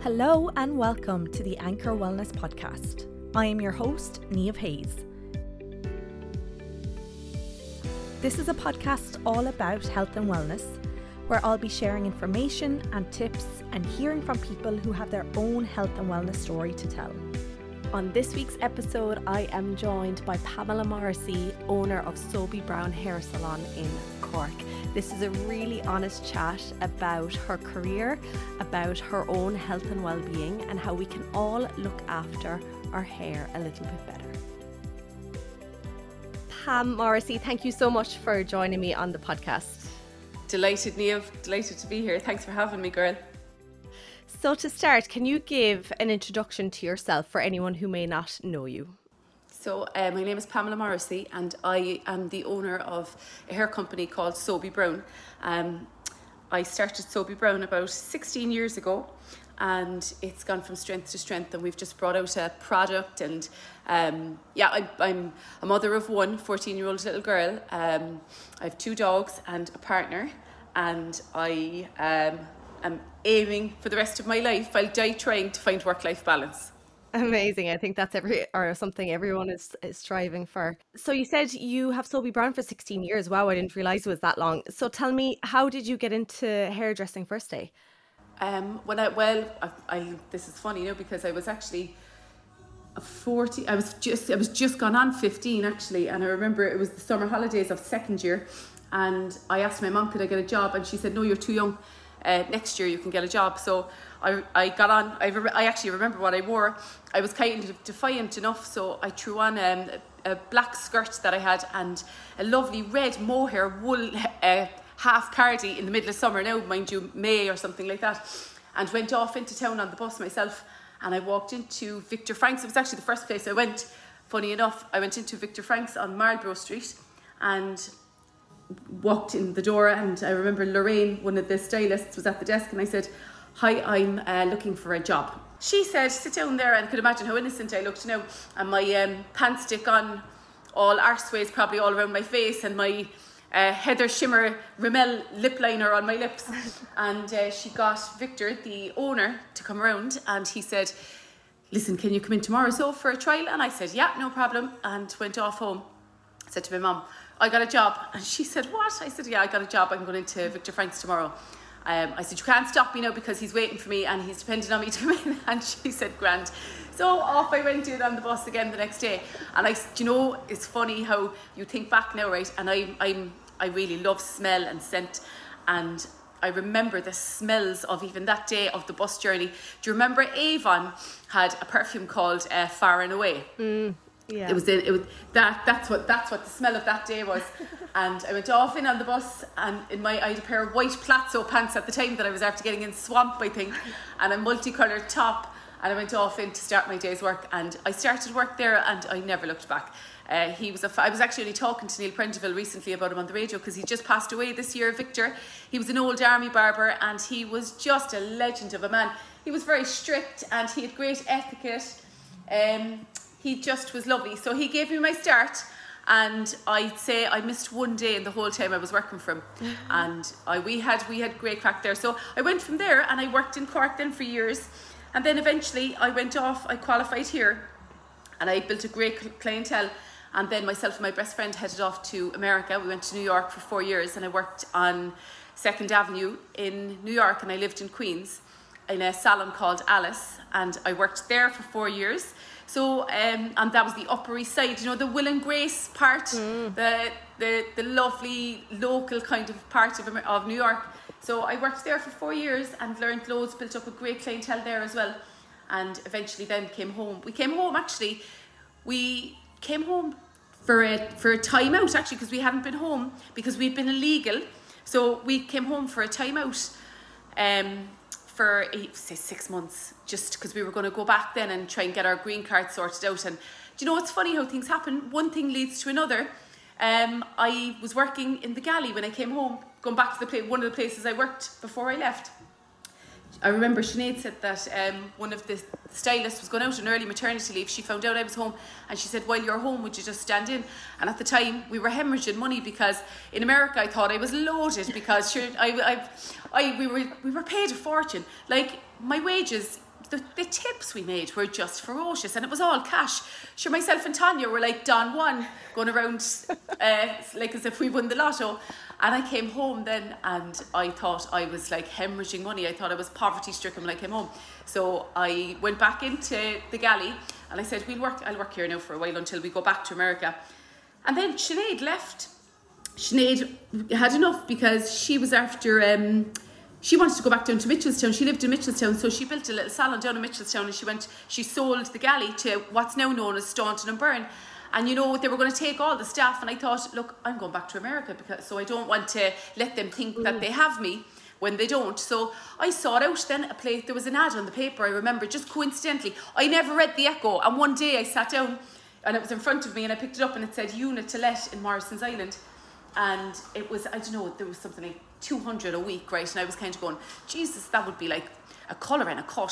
Hello and welcome to the Anchor Wellness Podcast. I am your host, Niamh Hayes. This is a podcast all about health and wellness, where I'll be sharing information and tips and hearing from people who have their own health and wellness story to tell. On this week's episode, I am joined by Pamela Morrissey, owner of Sobey Brown Hair Salon in Cork. This is a really honest chat about her career, about her own health and well-being, and how we can all look after our hair a little bit better. Pam Morrissey, thank you so much for joining me on the podcast. Delighted, Niamh. Delighted to be here. Thanks for having me, girl. So to start, can you give an introduction to yourself for anyone who may not know you? So my name is Pamela Morrissey and I am the owner of a hair company called Sobey Brown. I started Sobey Brown about 16 years ago and it's gone from strength to strength, and we've just brought out a product and I'm a mother of one 14-year-old little girl. I have 2 dogs and a partner, and I am aiming for the rest of my life, I'll die trying to find work-life balance. Amazing. I think that's something everyone is striving for. So you said you have Sobey Brown for 16 years. Wow, I didn't realize it was that long. So tell me, how did you get into hairdressing first day? This is funny, because I was actually 40. I was just gone on 15 actually, and I remember it was the summer holidays of second year, and I asked my mum, could I get a job, and she said, no, you're too young. Next year you can get a job. So I got on. I actually remember what I wore. I was kind of defiant enough, so I threw on a black skirt that I had and a lovely red mohair wool half cardi in the middle of summer, now mind you, May or something like that, and went off into town on the bus myself, and I walked into Victor Franks. It was actually the first place I went. Funny enough, I went into Victor Franks on Marlborough Street and walked in the door, and I remember Lorraine, one of the stylists, was at the desk, and I said, hi, I'm looking for a job. She said, sit down there, and could imagine how innocent I looked now, and my pants stick on all arseways, probably all around my face, and my Heather Shimmer Rimmel lip liner on my lips. And she got Victor, the owner, to come around, and he said, listen, can you come in tomorrow for a trial? And I said, yeah, no problem, and went off home. I said to my mum, I got a job. And she said, what? I said, yeah, I got a job. I'm going into Victor Franks tomorrow. I said, you can't stop me now because he's waiting for me and he's depending on me to come in. And she said, grand. So off I went in on the bus again the next day. And it's funny how you think back now, right? And I really love smell and scent. And I remember the smells of even that day of the bus journey. Do you remember Avon had a perfume called Far and Away? Yeah. That's what the smell of that day was. And I went off in on the bus, and I had a pair of white Platzo pants at the time that I was after getting in Swamp, I think, and a multicoloured top, and I went off in to start my day's work, and I started work there and I never looked back. I was actually only talking to Neil Prendeville recently about him on the radio because he just passed away this year, Victor. He was an old army barber and he was just a legend of a man. He was very strict and he had great etiquette. He just was lovely. So he gave me my start, and I'd say I missed one day in the whole time I was working for him. And we had great crack there. So I went from there and I worked in Cork then for years. And then eventually I went off, I qualified here, and I built a great clientele. And then myself and my best friend headed off to America. We went to New York for 4 years, and I worked on 2nd Avenue in New York, and I lived in Queens in a salon called Alice, and I worked there for 4 years. So, and that was the Upper East Side, the Will and Grace part, the lovely local kind of part of New York. So I worked there for 4 years and learned loads, built up a great clientele there as well. And eventually then came home. We came home for a time out actually, because we hadn't been home because we'd been illegal. So we came home for a time out. For 6 months, just because we were going to go back then and try and get our green card sorted out. And it's funny how things happen. One thing leads to another. I was working in the galley when I came home, going back to one of the places I worked before I left. I remember Sinead said that one of the stylists was going out on early maternity leave. She found out I was home and she said, while you're home, would you just stand in? And at the time we were hemorrhaging money because in America I thought I was loaded because we were paid a fortune. Like my wages the tips we made were just ferocious, and it was all cash. Sure, myself and Tanya were like Don Juan, going around like as if we won the lotto. And I came home then, and I thought I was like hemorrhaging money. I thought I was poverty stricken when I came home. So I went back into the galley and I said, I'll work here now for a while until we go back to America. And then Sinead left. Sinead had enough because she was after, she wanted to go back down to Mitchelstown. She lived in Mitchelstown, so she built a little salon down in Mitchelstown, and she sold the galley to what's now known as Staunton and Byrne. And you know, they were going to take all the staff, and I thought, look, I'm going back to America, so I don't want to let them think that they have me when they don't. So I sought out then a place. There was an ad on the paper, I remember, just coincidentally. I never read the Echo, and one day I sat down and it was in front of me, and I picked it up and it said unit to let in Morrison's Island. And it was, I don't know, there was something like 200 a week, right? And I was kind of going, Jesus, that would be like a colour and a cut.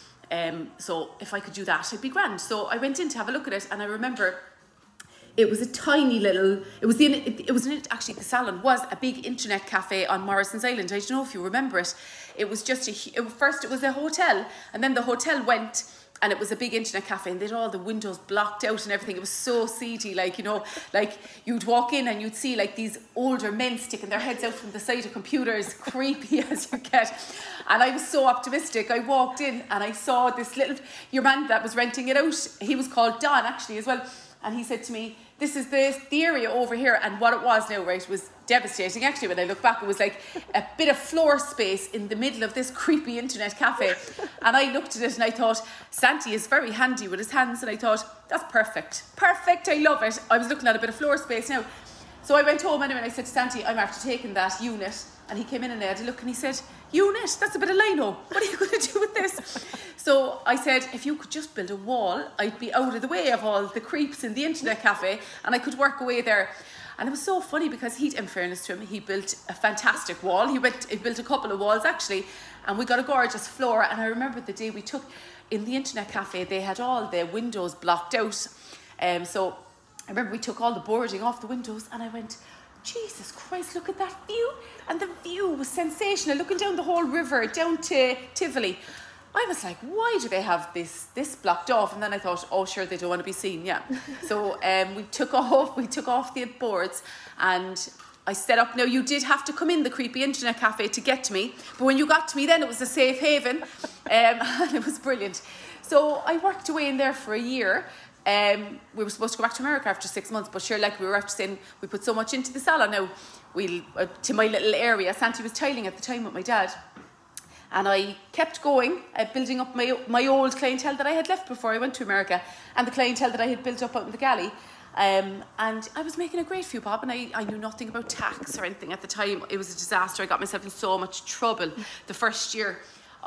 So if I could do that, it'd be grand. So I went in to have a look at it, and I remember it was a tiny little, actually the salon was a big internet cafe on Morrison's Island. I don't know if you remember it. It was just first it was a hotel, and then the hotel went, and it was a big internet cafe, and they had all the windows blocked out and everything. It was so seedy, like, you know, like you'd walk in and you'd see like these older men sticking their heads out from the side of computers, creepy as you get. And I was so optimistic. I walked in and I saw this your man that was renting it out, he was called Don actually as well. And he said to me, this is the area over here. And what it was now, right, was devastating. Actually, when I look back, it was like a bit of floor space in the middle of this creepy internet cafe. And I looked at it and I thought, Santi is very handy with his hands. And I thought, that's perfect. Perfect, I love it. I was looking at a bit of floor space now. So I went home anyway and I said to Santi, I'm after taking that unit. And he came in and I had a look and he said, unit, that's a bit of lino. What are you going to do with this? So I said, if you could just build a wall, I'd be out of the way of all the creeps in the internet cafe and I could work away there. And it was so funny because in fairness to him, he built a fantastic wall. He built a couple of walls actually, and we got a gorgeous floor. And I remember the day we took in the internet cafe, they had all the windows blocked out. So I remember we took all the boarding off the windows and I went, Jesus Christ, look at that view. And the view was sensational, looking down the whole river, down to Tivoli. I was like, why do they have this blocked off? And then I thought, oh, sure, they don't want to be seen, yeah. So we took off the boards and I set up. Now, you did have to come in the creepy internet cafe to get to me. But when you got to me then, it was a safe haven. And it was brilliant. So I worked away in there for a year. We were supposed to go back to America after 6 months, but sure, like we were after saying, we put so much into the salon now. To my little area, Santi was tiling at the time with my dad. And I kept going, building up my old clientele that I had left before I went to America, and the clientele that I had built up out in the galley. And I was making a great few bob, and I knew nothing about tax or anything at the time. It was a disaster. I got myself in so much trouble the first year.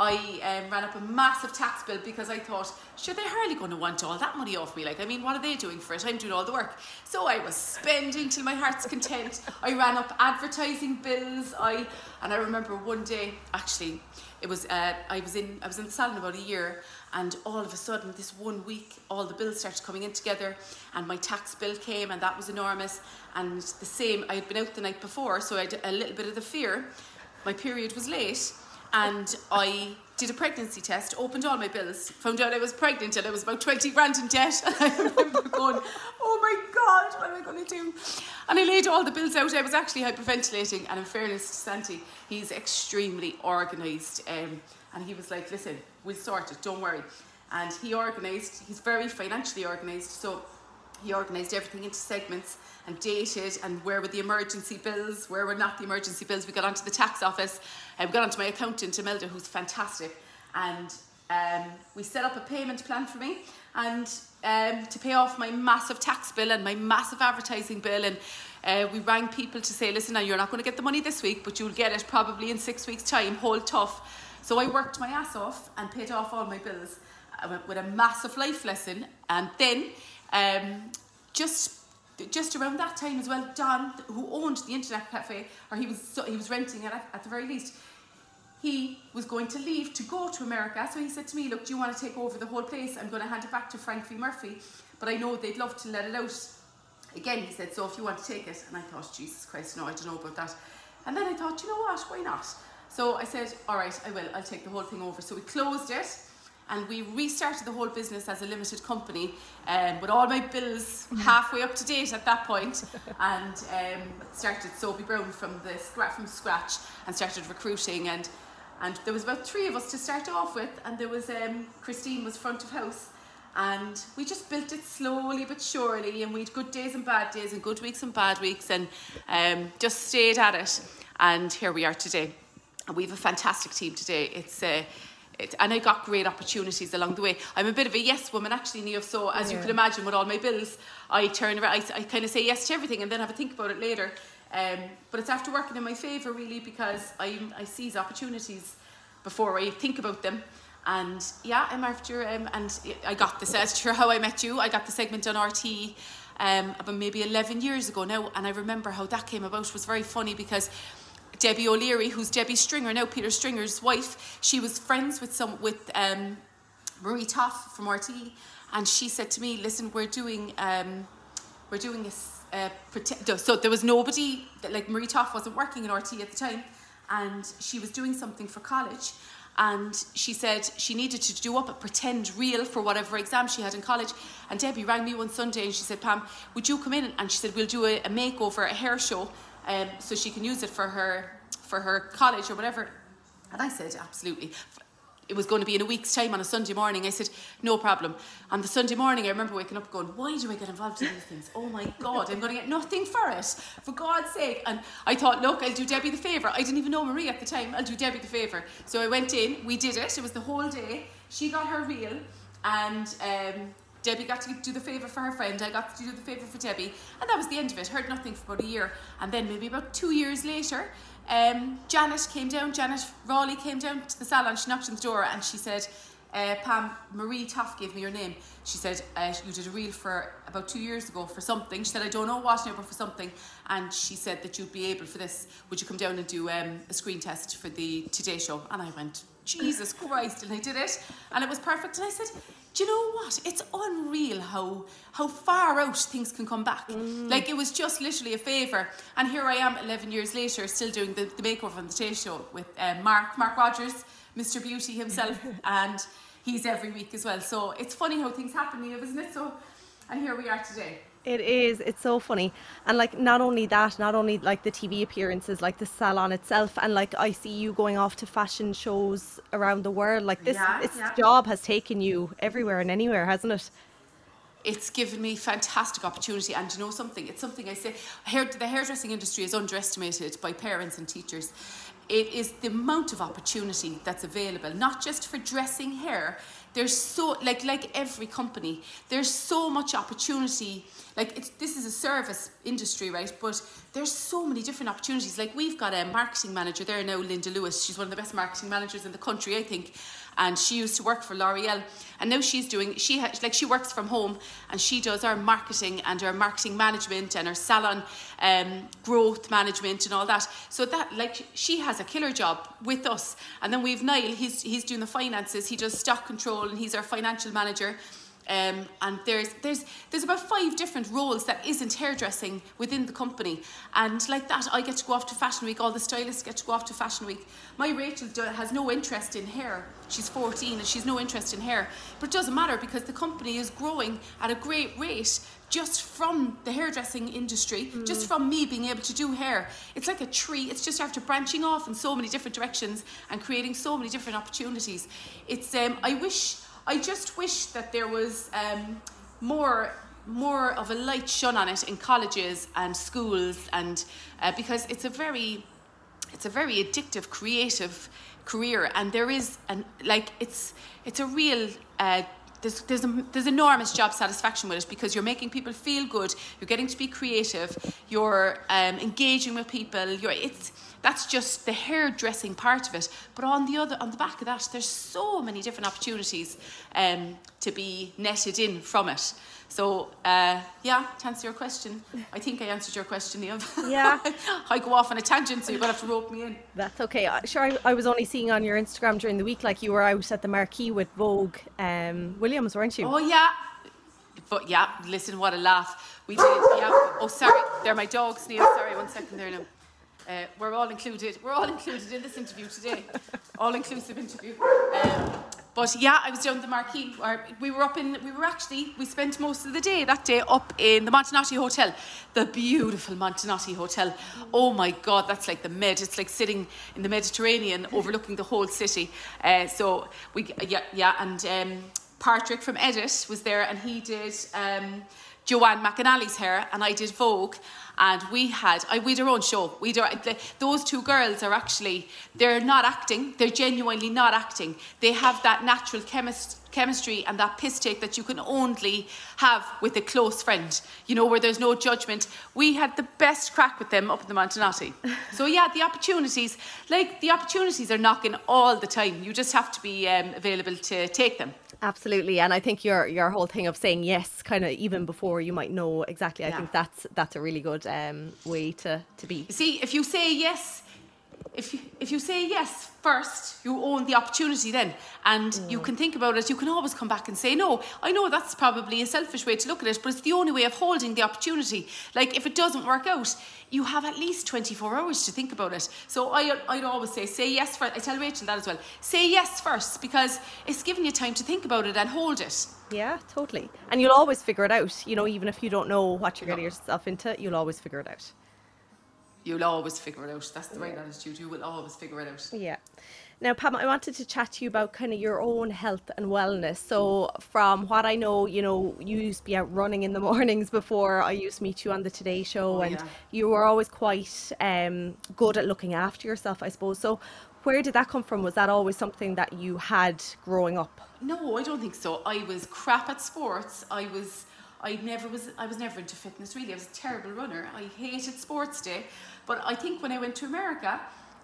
I ran up a massive tax bill because I thought, sure, they're hardly going to want all that money off me. Like, I mean, what are they doing for it? I'm doing all the work. So I was spending till my heart's content. I ran up advertising bills. And I remember one day, actually, it was I was in the salon about a year, and all of a sudden, this 1 week, all the bills started coming in together, and my tax bill came, and that was enormous. And the same, I had been out the night before, so I had a little bit of the fear. My period was late. And I did a pregnancy test, opened all my bills, found out I was pregnant, and I was about 20 grand in debt. And I remember going, oh my God, what am I going to do? And I laid all the bills out. I was actually hyperventilating. And in fairness to Santi, he's extremely organised. And he was like, listen, we'll sort it, don't worry. And he organised, he's very financially organised. So he organised everything into segments and dated, and where were the emergency bills, where were not the emergency bills. We got onto the tax office, and we got onto my accountant, Imelda, who's fantastic. And we set up a payment plan for me, and to pay off my massive tax bill and my massive advertising bill. And we rang people to say, listen, now you're not going to get the money this week, but you'll get it probably in 6 weeks' time, hold tough. So I worked my ass off and paid off all my bills with a massive life lesson. And then just around that time as well, Don, who owned the internet cafe, or he was renting it at the very least, he was going to leave to go to America. So he said to me, look, do you want to take over the whole place? I'm going to hand it back to Frank V. Murphy, but I know they'd love to let it out. Again, he said, so if you want to take it. And I thought, Jesus Christ, no, I don't know about that. And then I thought, you know what, why not? So I said, all right, I will, I'll take the whole thing over. So we closed it. and we restarted the whole business as a limited company, with all my bills halfway up to date at that point, and started Soapy Brown from scratch, and started recruiting, and there was about 3 of us to start off with, and there was Christine was front of house, and we just built it slowly but surely, and we had good days and bad days, and good weeks and bad weeks, and just stayed at it, and here we are today. And we have a fantastic team today. And I got great opportunities along the way. I'm a bit of a yes woman, actually, Niamh. So as you can imagine, with all my bills, I turn around, I kind of say yes to everything and then have a think about it later. But it's after working in my favour, really, because I seize opportunities before I think about them. And yeah, I'm after, and I got this, as to how I met you, I got the segment on RT about maybe 11 years ago now. And I remember how that came about. It was very funny because Debbie O'Leary, who's Debbie Stringer now, Peter Stringer's wife, she was friends with Marie Toff from RT, and she said to me, "Listen, we're doing this." So there was nobody, like Marie Toff wasn't working in RT at the time, and she was doing something for college, and she said she needed to do up a pretend reel for whatever exam she had in college. And Debbie rang me one Sunday and she said, "Pam, would you come in?" And she said, "We'll do a makeover, a hair show, so she can use it for her college or whatever." And I said, absolutely. It was going to be in a week's time on a Sunday morning. I said, no problem. On the Sunday morning, I remember waking up going, why do I get involved in these things? Oh my God, I'm going to get nothing for it, for God's sake. And I thought, look, I'll do Debbie the favour. I didn't even know Marie at the time. I'll do Debbie the favour. So I went in, we did it. It was the whole day. She got her reel, and Debbie got to do the favour for her friend. I got to do the favour for Debbie. And that was the end of it. Heard nothing for about a year. And then maybe about 2 years later, Janet Raleigh came down to the salon. She knocked on the door and she said, "Pam, Marie Toff gave me your name." She said, "You did a reel for about 2 years ago for something." She said, "I don't know what now, but for something." And she said that you'd be able for this. Would you come down and do a screen test for the Today Show? And I went, Jesus Christ, and I did it. And it was perfect. And I said, do you know what? It's unreal how far out things can come back. Like, it was just literally a favour. And here I am 11 years later, still doing the makeover on the Today Show with Mark Rogers, Mr. Beauty himself, and he's every week as well. So it's funny how things happen, Niamh, isn't it? So, and here we are today. It is. It's so funny. And like, not only like the TV appearances, like the salon itself, and like I see you going off to fashion shows around the world. Like this job has taken you everywhere and anywhere, hasn't it? It's given me fantastic opportunity, and you know something? It's something I say, the hairdressing industry is underestimated by parents and teachers. It is the amount of opportunity that's available, not just for dressing hair. There's so, like every company, there's so much opportunity. Like, this is a service industry, right? But there's so many different opportunities. Like, we've got a marketing manager there now, Linda Lewis. She's one of the best marketing managers in the country, I think. And she used to work for L'Oreal. And now she works from home, and she does our marketing and our marketing management and our salon growth management and all that. So that, like, she has a killer job with us. And then we've Niall, he's doing the finances. He does stock control, and he's our financial manager. And there's about 5 different roles that isn't hairdressing within the company. And like that, I get to go off to Fashion Week. All the stylists get to go off to Fashion Week. My Rachel has no interest in hair. She's 14 and she's no interest in hair. But it doesn't matter, because the company is growing at a great rate just from the hairdressing industry, just from me being able to do hair. It's like a tree. It's just after branching off in so many different directions and creating so many different opportunities. It's I just wish that there was more of a light shone on it in colleges and schools, and because it's a very addictive, creative career, and there is it's a real there's enormous job satisfaction with it, because you're making people feel good, you're getting to be creative, you're engaging with people, that's just the hairdressing part of it. But on the back of that, there's so many different opportunities to be netted in from it. So, to answer your question, I think I answered your question, Niamh. Yeah. I go off on a tangent, so you're going to have to rope me in. That's okay. Sure, I was only seeing on your Instagram during the week, like you were out at the marquee with Vogue Williams, weren't you? Oh, yeah. But yeah, listen, what a laugh. We did, yeah. Oh, sorry, they're my dogs, Niamh. Sorry, 1 second there now. We're all included in this interview today. All-inclusive interview. But yeah, I was down the Marquee. We spent most of the day that day up in the Montenotte Hotel, the beautiful Montenotte Hotel. Oh my God, that's like it's like sitting in the Mediterranean overlooking the whole city. And Patrick from Edit was there, and he did Joanne McAnally's hair, and I did Vogue. And we had our own show. Those two girls are actually, they're not acting. They're genuinely not acting. They have that natural chemistry and that piss take that you can only have with a close friend, where there's no judgment. We had the best crack with them up in the Montenotte. So yeah, the opportunities are knocking all the time. You just have to be available to take them. Absolutely, and I think your whole thing of saying yes, kind of even before you might know exactly. I think that's a really good way to be. See, if you say yes, if you say yes first, you own the opportunity then, and you can think about it. You can always come back and say no. I know that's probably a selfish way to look at it, but it's the only way of holding the opportunity. Like, if it doesn't work out, you have at least 24 hours to think about it. So I'd always say yes first. I tell Rachel that as well. Say yes first, because it's giving you time to think about it and hold it. Yeah, totally. And you'll always figure it out. Even if you don't know what you're getting yourself into, you'll always figure it out. You'll always figure it out. That's the right attitude. You will always figure it out. Yeah. Now, Pam, I wanted to chat to you about kind of your own health and wellness. So from what I know, you used to be out running in the mornings before I used to meet you on the Today Show, and you were always quite good at looking after yourself, I suppose. So where did that come from? Was that always something that you had growing up? No, I don't think so. I was crap at sports. I was never into fitness, really. I was a terrible runner. I hated sports day. But I think when I went to America,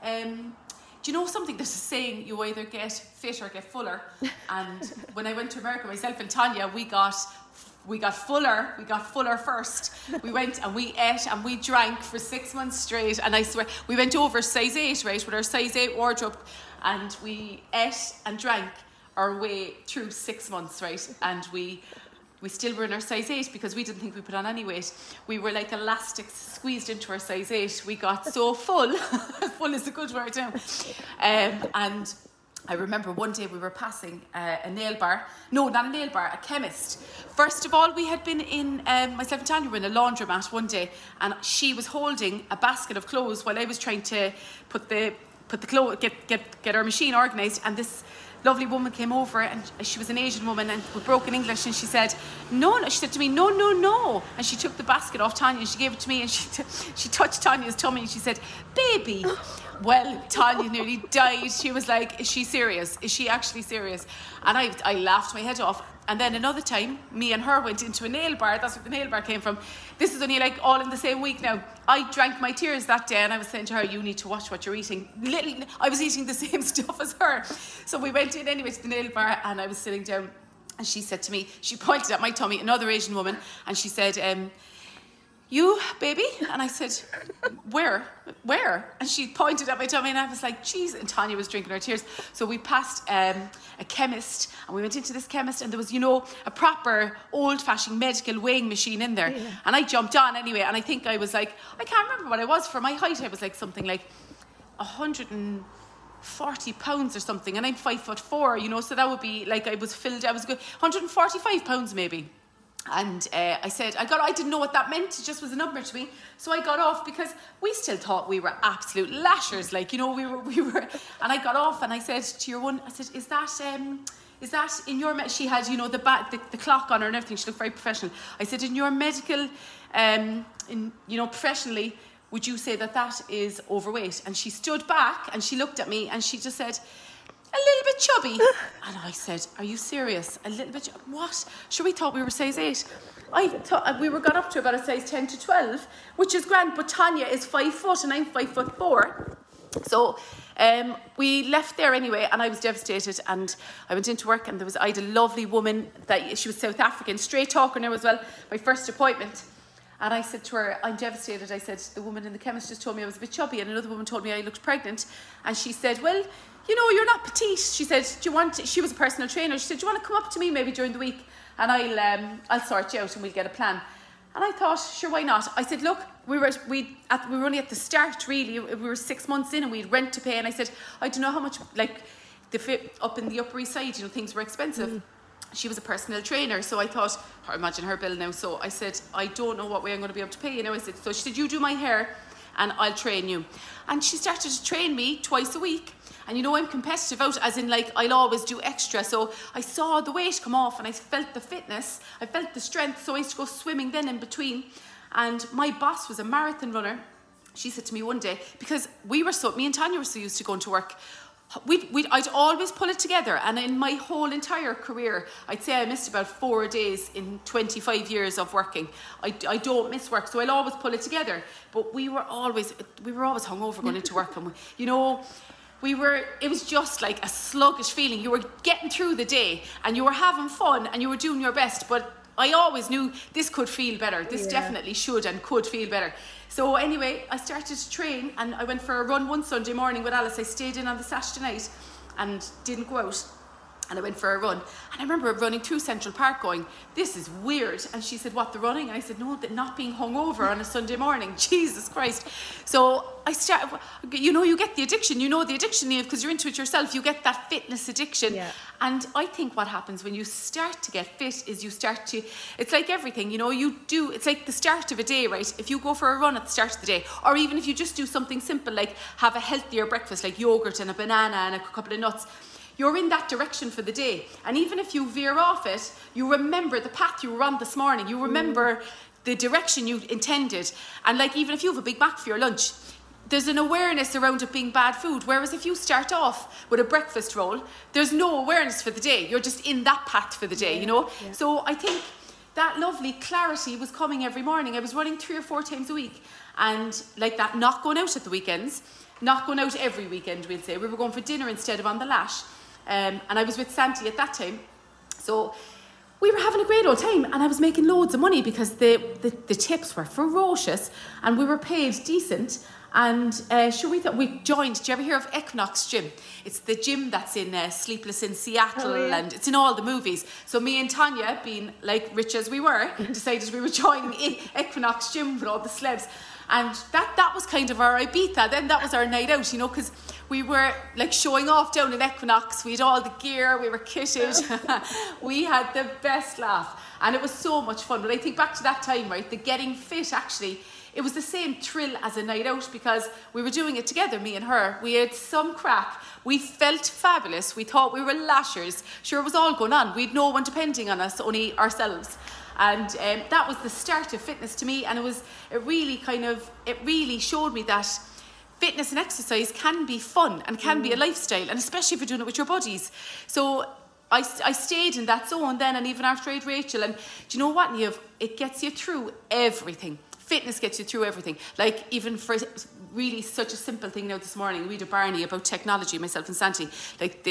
do you know something? There's a saying, you either get fit or get fuller. And when I went to America, myself and Tanya, we got fuller. We got fuller first. We went and we ate and we drank for 6 months straight. And I swear, we went over size 8, right, with our size 8 wardrobe. And we ate and drank our way through 6 months, right? And we still were in our size 8 because we didn't think we put on any weight. We were like elastics squeezed into our size 8. We got so full. Full is a good word now. And I remember one day we were passing a nail bar. No, not a nail bar, a chemist. First of all, we had been in, myself and Tanya were in a laundromat one day, and she was holding a basket of clothes while I was trying to put the clothes, get our machine organised, and this lovely woman came over, and she was an Asian woman and with broken English, and she said, no, she said to me, no, and she took the basket off Tanya and she gave it to me, and she touched Tanya's tummy and she said, baby. Well, Tanya nearly died. She was like, is she serious? Is she actually serious? And I laughed my head off. And then another time, me and her went into a nail bar. That's where the nail bar came from. This is only like all in the same week now. I drank my tears that day, and I was saying to her, you need to watch what you're eating. I was eating the same stuff as her. So we went in anyway to the nail bar, and I was sitting down, and she said to me, she pointed at my tummy, another Asian woman, and she said, you, baby? And I said, where? And she pointed at my tummy, and I was like, geez. And Tanya was drinking her tears. So we passed a chemist, and we went into this chemist, and there was, a proper old-fashioned medical weighing machine in there. Yeah. And I jumped on anyway, and I think I was like, I can't remember what I was. For my height, I was like something like 140 pounds or something, and I'm 5'4", so that would be like I was good, 145 pounds maybe. And I said, I didn't know what that meant. It just was a number to me. So I got off because we still thought we were absolute lashers. Like, we were. And I got off and I said to your one, I said, is that in your, she had, the clock on her and everything. She looked very professional. I said, in your medical, professionally, would you say that is overweight? And she stood back and she looked at me and she just said, a little bit chubby. And I said, are you serious? A little bit what? Sure, we thought we were size 8. I thought we got up to about a size 10 to 12, which is grand, but Tanya is 5 foot and I'm 5'4". So we left there anyway, and I was devastated, and I went into work, and I had a lovely woman, she was South African, straight talker now as well, my first appointment. And I said to her, I'm devastated. I said, the woman in the chemist just told me I was a bit chubby, and another woman told me I looked pregnant. And she said, well, you're not petite. She said, she was a personal trainer. She said, do you want to come up to me maybe during the week, and I'll sort you out and we'll get a plan. And I thought, sure, why not? I said, look, we were only at the start, really. We were 6 months in and we had rent to pay. And I said, I don't know how much, up in the Upper East Side, you know, things were expensive. She was a personal trainer, so I thought, imagine her bill now. So I said, I don't know what way I'm going to be able to pay you now. So she said, you do my hair and I'll train you. And she started to train me twice a week. And you know, I'm competitive out, as in like, I'll always do extra. So I saw the weight come off and I felt the fitness, I felt the strength. So I used to go swimming then in between. And my boss was a marathon runner. She said to me one day, because me and Tanya were so used to going to work, I'd always pull it together. And in my whole entire career, I'd say I missed about 4 days in 25 years of working. I don't miss work, so I'll always pull it together. But we were always hungover going into work. And it was just like a sluggish feeling. You were getting through the day and you were having fun and you were doing your best. But I always knew this could feel better. This definitely should and could feel better. So anyway, I started to train and I went for a run one Sunday morning with Alice. I stayed in on the Saturday night and didn't go out. And I went for a run. And I remember running through Central Park going, this is weird. And she said, what, the running? And I said, no, not being hungover on a Sunday morning. Jesus Christ. So I started, you know, you get the addiction. You know the addiction, Niamh, because you're into it yourself. You get that fitness addiction. Yeah. And I think what happens when you start to get fit is you start to, it's like everything, you know, it's like the start of a day, right? If you go for a run at the start of the day, or even if you just do something simple, like have a healthier breakfast, like yogurt and a banana and a couple of nuts, you're in that direction for the day. And even if you veer off it, you remember the path you were on this morning. You remember the direction you intended. And like, even if you have a Big Mac for your lunch, there's an awareness around it being bad food. Whereas if you start off with a breakfast roll, there's no awareness for the day. You're just in that path for the day, you know? Yeah. So I think that lovely clarity was coming every morning. I was running 3 or 4 times a week. And like that, not going out at the weekends, not going out every weekend, we'll say. We were going for dinner instead of on the lash. And I was with Santi at that time. So we were having a great old time and I was making loads of money because the tips were ferocious and we were paid decent. And we thought we joined. Did you ever hear of Equinox Gym? It's the gym that's in Sleepless in Seattle and it's in all the movies. So me and Tanya, being like rich as we were, decided we were joining Equinox Gym with all the celebs. And that was kind of our Ibiza. Then that was our night out, you know, because we were like showing off down in Equinox. We had all the gear, we were kitted. We had the best laugh. And it was so much fun. But I think back to that time, right, the getting fit actually, it was the same thrill as a night out because we were doing it together, me and her. We had some crack. We felt fabulous. We thought we were lashers. Sure, it was all going on. We had no one depending on us, only ourselves. And that was the start of fitness to me. And it really showed me that fitness and exercise can be fun and can be a lifestyle, and especially if you're doing it with your buddies. So I stayed in that zone then, and even after I had Rachel. And do you know what, Niamh? It gets you through everything. Fitness gets you through everything. Like even for really such a simple thing now this morning, we had a Barney about technology, myself and Santi. Like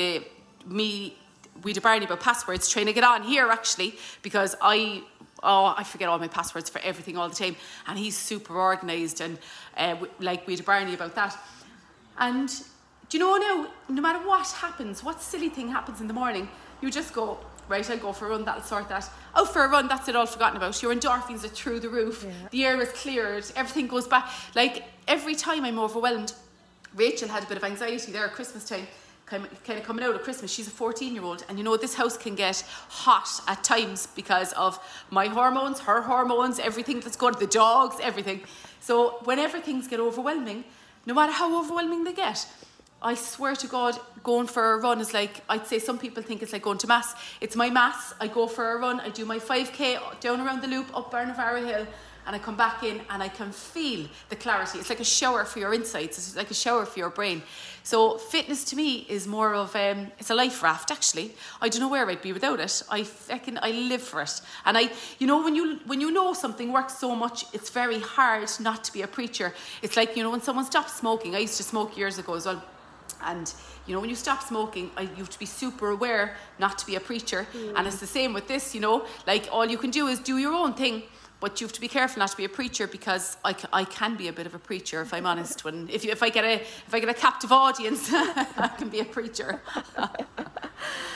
we had a Barney about passwords, trying to get on here actually, because I forget all my passwords for everything all the time. And he's super organised, and we had a Barney about that. And do you know now, no matter what happens, what silly thing happens in the morning, you just go, right, I'll go for a run, that'll sort that. Out for a run, that's it all forgotten about. Your endorphins are through the roof. Yeah. The air is cleared. Everything goes back. Like, every time I'm overwhelmed, Rachel had a bit of anxiety there at Christmas time, kind of coming out of Christmas. She's a 14-year-old. And you know, this house can get hot at times because of my hormones, her hormones, everything that's going, the dogs, everything. So whenever things get overwhelming, no matter how overwhelming they get, I swear to God, going for a run is like, I'd say some people think it's like going to mass. It's my mass. I go for a run, I do my 5K down around the loop, up Barnavara Hill, and I come back in and I can feel the clarity. It's like a shower for your insides. It's like a shower for your brain. So fitness to me is more of, it's a life raft actually. I don't know where I'd be without it. I live for it. And you know, when you know something works so much, it's very hard not to be a preacher. It's like, you know, when someone stops smoking, I used to smoke years ago as well. And, you know, when you stop smoking, you have to be super aware not to be a preacher. And it's the same with this, you know, like all you can do is do your own thing, but you have to be careful not to be a preacher, because I can be a bit of a preacher, if I'm honest. If I get a captive audience, I can be a preacher.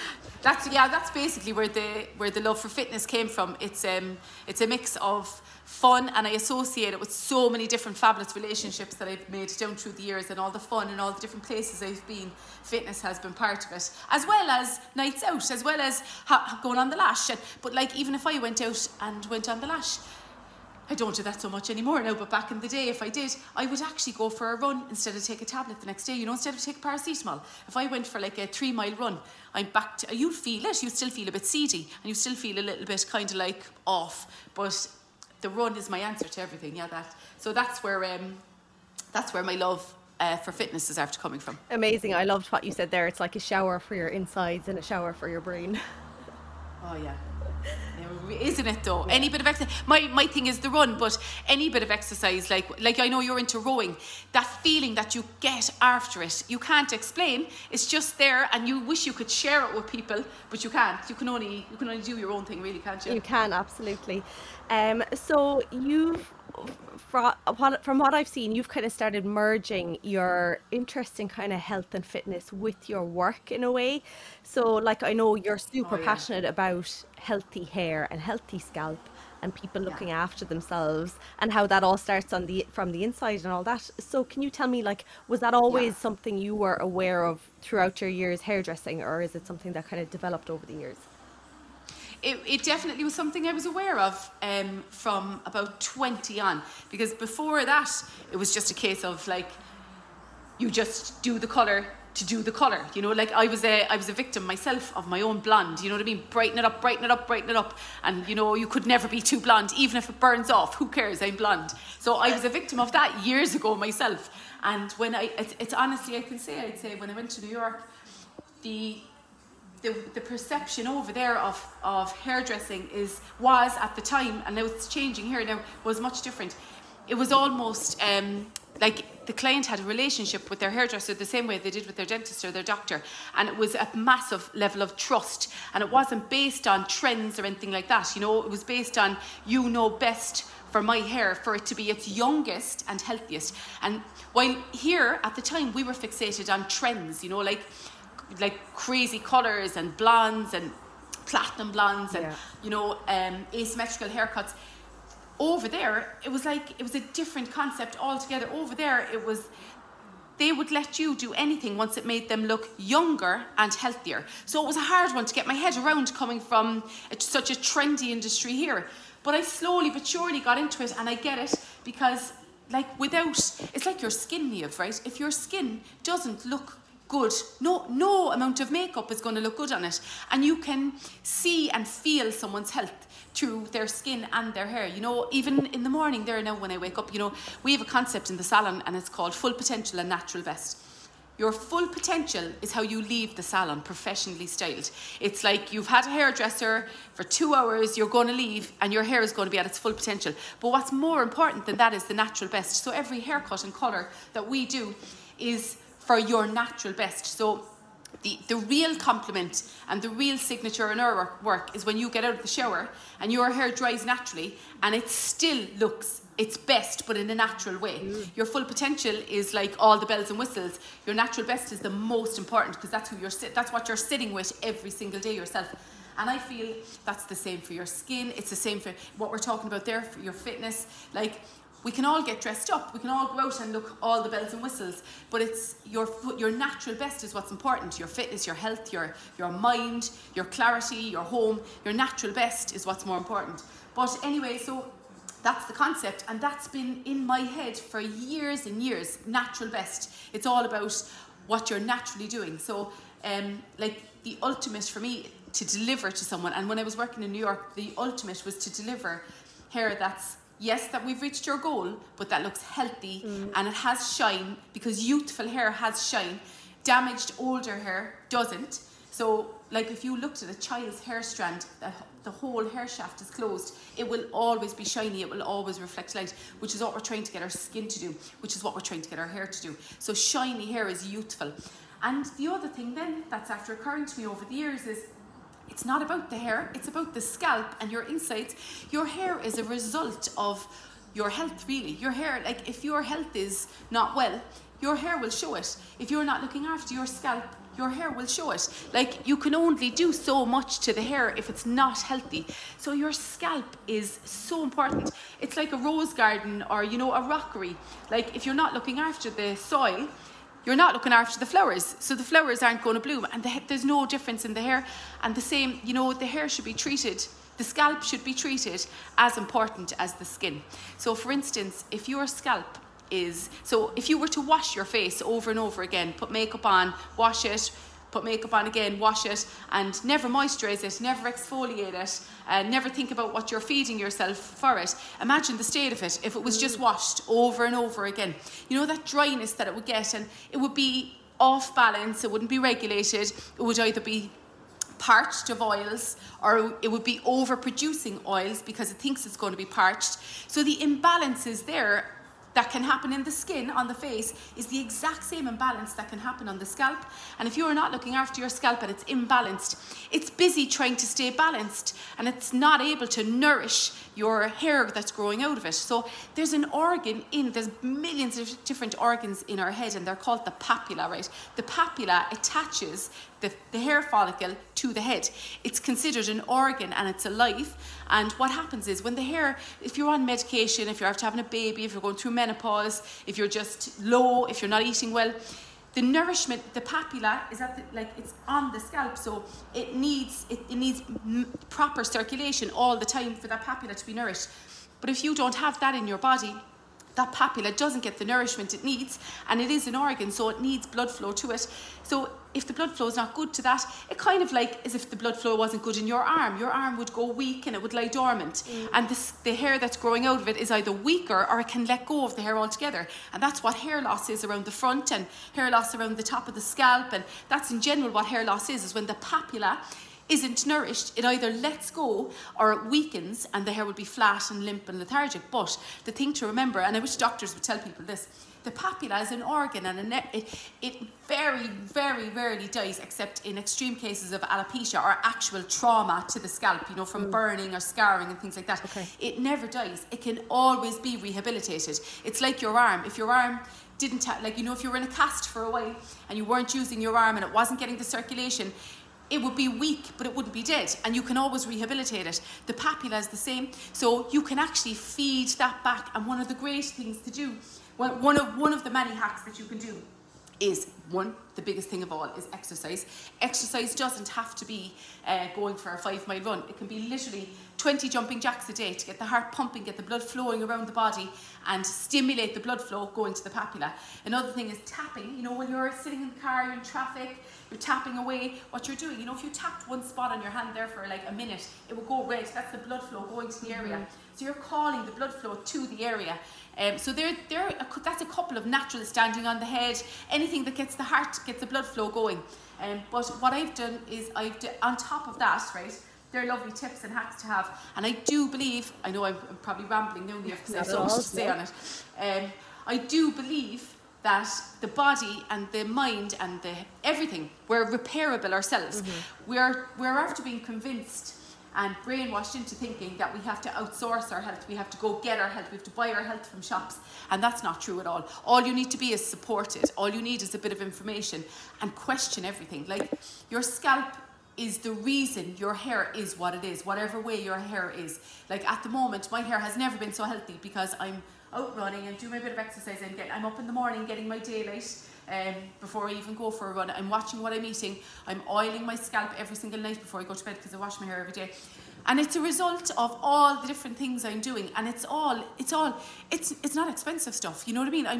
That's basically where the love for fitness came from. It's a mix of fun, and I associate it with so many different fabulous relationships that I've made down through the years, and all the fun and all the different places I've been. Fitness has been part of it, as well as nights out, as well as going on the lash. But like, even if I went out and went on the lash, I don't do that so much anymore now, but back in the day, if I did, I would actually go for a run instead of take a tablet the next day, instead of take paracetamol. If I went for like a 3-mile run, I'm back to, you'd feel it, you still feel a bit seedy, and you still feel a little bit kind of like off, but the run is my answer to everything, so that's where my love for fitness is after coming from. Amazing. I loved what you said there. It's like a shower for your insides and a shower for your brain. Oh yeah. Isn't it though? Yeah. Any bit of exercise. My thing is the run, but any bit of exercise, like I know you're into rowing, that feeling that you get after it, you can't explain. It's just there, and you wish you could share it with people, but you can't. You can only do your own thing, really, can't you? You can, absolutely. So you've, from what I've seen, you've kind of started merging your interest in kind of health and fitness with your work in a way. So like, I know you're super passionate about healthy hair and healthy scalp and people looking after themselves, and how that all starts from the inside and all that. So can you tell me, like, was that always something you were aware of throughout your years hairdressing, or is it something that kind of developed over the years? It definitely was something I was aware of from about 20 on, because before that it was just a case of like, you just do the colour to do the colour, like I was a victim myself of my own blonde, you know what I mean? Brighten it up, and you could never be too blonde, even if it burns off, who cares, I'm blonde. So I was a victim of that years ago myself, and when it's honestly, I'd say when I went to New York, the perception over there of hairdressing was at the time, and now it's changing here now, was much different. It was almost like the client had a relationship with their hairdresser the same way they did with their dentist or their doctor, and it was a massive level of trust, and it wasn't based on trends or anything like that. It was based on, best for my hair, for it to be its youngest and healthiest. And while here at the time we were fixated on trends, like crazy colours and blondes and platinum blondes and asymmetrical haircuts. Over there, it was a different concept altogether. Over there, they would let you do anything once it made them look younger and healthier. So it was a hard one to get my head around, coming from such a trendy industry here. But I slowly but surely got into it, and I get it, because it's like your skin, Niamh, right? If your skin doesn't look good, no amount of makeup is going to look good on it, and you can see and feel someone's health through their skin and their hair. Even in the morning there now when I wake up, we have a concept in the salon, and it's called full potential and natural best. Your full potential is how you leave the salon, professionally styled. It's like you've had a hairdresser for 2 hours, you're going to leave, and your hair is going to be at its full potential. But what's more important than that is the natural best. So every haircut and colour that we do is for your natural best. So the real compliment and the real signature in our work is when you get out of the shower and your hair dries naturally, and it still looks its best, but in a natural way. Your full potential is like all the bells and whistles. Your natural best is the most important, because that's what you're sitting with every single day yourself. And I feel that's the same for your skin. It's the same for what we're talking about there, for your fitness. Like, we can all get dressed up, we can all go out and look all the bells and whistles, but it's your natural best is what's important. Your fitness, your health, your mind, your clarity, your home, your natural best is what's more important. But anyway, so that's the concept, and that's been in my head for years and years. Natural best. It's all about what you're naturally doing. So like the ultimate for me to deliver to someone, and when I was working in New York, the ultimate was to deliver hair that's, yes, that we've reached your goal, but that looks healthy and it has shine, because youthful hair has shine. Damaged older hair doesn't. So like if you looked at a child's hair strand, the whole hair shaft is closed, it will always be shiny, it will always reflect light, which is what we're trying to get our skin to do, which is what we're trying to get our hair to do. So shiny hair is youthful. And the other thing then that's after occurring to me over the years is, it's not about the hair, it's about the scalp and your insides. Your hair is a result of your health, really. Your hair, like if your health is not well, your hair will show it. If you're not looking after your scalp, your hair will show it. Like, you can only do so much to the hair if it's not healthy. So your scalp is so important. It's like a rose garden or, you know, a rockery. Like, if you're not looking after the soil, you're not looking after the flowers. So the flowers aren't going to bloom, and there's no difference in the hair. And the same, you know, the hair should be treated, the scalp should be treated as important as the skin. So for instance, if your scalp if you were to wash your face over and over again, put makeup on, wash it, put makeup on again, wash it, and never moisturize it, never exfoliate it, and never think about what you're feeding yourself for it. Imagine the state of it if it was just washed over and over again. You know, that dryness that it would get, and it would be off balance, it wouldn't be regulated, it would either be parched of oils, or it would be overproducing oils because it thinks it's going to be parched. So the imbalances there that can happen in the skin on the face is the exact same imbalance that can happen on the scalp. And if you're not looking after your scalp and it's imbalanced, it's busy trying to stay balanced, and it's not able to nourish your hair that's growing out of it. So there's millions of different organs in our head, and they're called the papilla, right? The papilla attaches the hair follicle to the head. It's considered an organ, and it's alive. And what happens is, when the hair, if you're on medication, if you're after having a baby, if you're going through menopause, if you're just low, if you're not eating well, the nourishment, the papilla is it's on the scalp, so it needs proper circulation all the time for that papilla to be nourished. But if you don't have that in your body, that papilla doesn't get the nourishment it needs, and it is an organ, so it needs blood flow to it. So if the blood flow is not good to that, it kind of like as if the blood flow wasn't good in your arm would go weak and it would lie dormant. And the hair that's growing out of it is either weaker, or it can let go of the hair altogether. And that's what hair loss is around the front, and hair loss around the top of the scalp. And that's in general what hair loss is when the papilla isn't nourished. It either lets go or it weakens, and the hair will be flat and limp and lethargic. But the thing to remember, and I wish doctors would tell people this, the papilla is an organ, and it very, very rarely dies, except in extreme cases of alopecia or actual trauma to the scalp, you know, from burning or scarring and things like that. Okay. It never dies. It can always be rehabilitated. It's like your arm. If your arm didn't if you were in a cast for a while and you weren't using your arm and it wasn't getting the circulation, it would be weak, but it wouldn't be dead, and you can always rehabilitate it. The papilla is the same, so you can actually feed that back. And one of the great things to do, one of the many hacks that you can do, is the biggest thing of all is exercise. Exercise doesn't have to be going for a 5-mile run. It can be literally 20 jumping jacks a day to get the heart pumping, get the blood flowing around the body, and stimulate the blood flow going to the papilla. Another thing is tapping. You know, when you're sitting in the car, you're in traffic, you're tapping away, what you're doing, you know, if you tapped one spot on your hand there for like a minute, it will go red. That's the blood flow going to the area. So you're calling the blood flow to the area. So that's a couple of natural, standing on the head, anything that gets the heart, gets the blood flow going. But what I've done is on top of that, right, they're lovely tips and hacks to have. And I do believe, I know I'm probably rambling now because I have so much to say on it. I do believe that the body and the mind and everything, we're repairable ourselves. We're after being convinced and brainwashed into thinking that we have to outsource our health, we have to go get our health, we have to buy our health from shops, and that's not true at all. All you need to be is supported. All you need is a bit of information, and question everything. Like, your scalp is the reason your hair is what it is, whatever way your hair is. Like, at the moment, my hair has never been so healthy because I'm out running and doing my bit of exercise, and I'm up in the morning getting my daylight before I even go for a run. I'm watching what I'm eating. I'm oiling my scalp every single night before I go to bed because I wash my hair every day. And it's a result of all the different things I'm doing, and it's not expensive stuff. You know what I mean? I'm